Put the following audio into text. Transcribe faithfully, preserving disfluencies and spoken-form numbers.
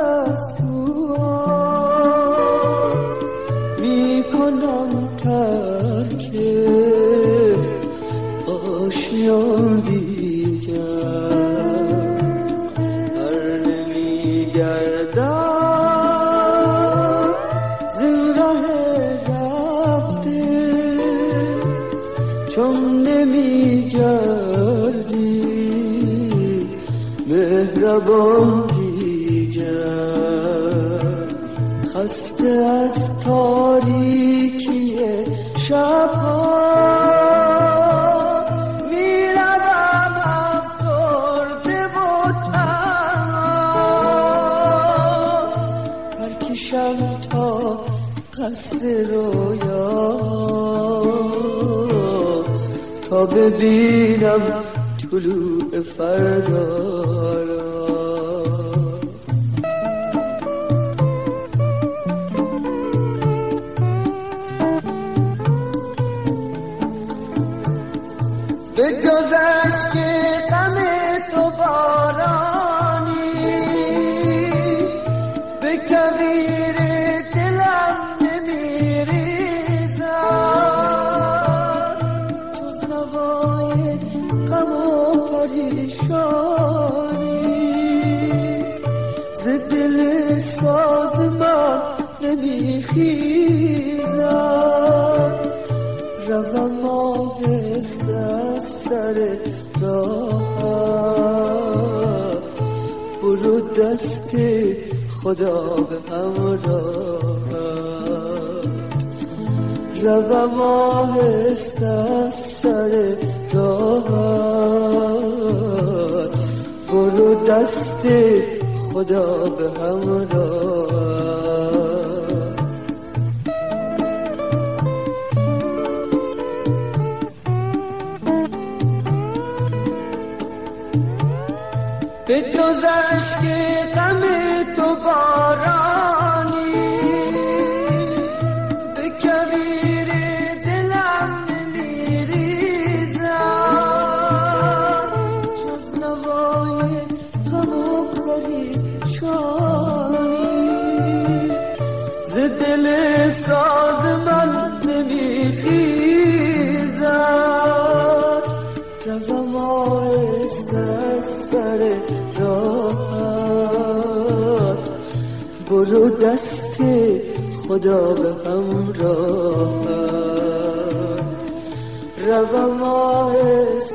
از تو میکنم ترک آشیان دیگر، هر نمیگردم زین راه رفته، چون نمیگردی مهربان دیگر. خسته از تاریکی شبها میروم افسرده و تنها، پرکشم تا قصر رویا تا ببینم طلوع فردا را. به جز اشک غم تو بارانی به کویر دلم نمیریزد، جز نوای غم و پریشانی ز دل ساز من نمیخیزد. روم آهسته از سر راهت، برو دست خدا به همراهت. روم آهسته از سر راهت، برو دست خدا به همراهت. به جز اشک غم تو بارانی به کویر دلم نمیریزد، جز نوای غم و پریشانی ز دل ساز من نمیخیزد. روم آهسته از سر راحت، برو دست خدا به همراهت. روم آهسته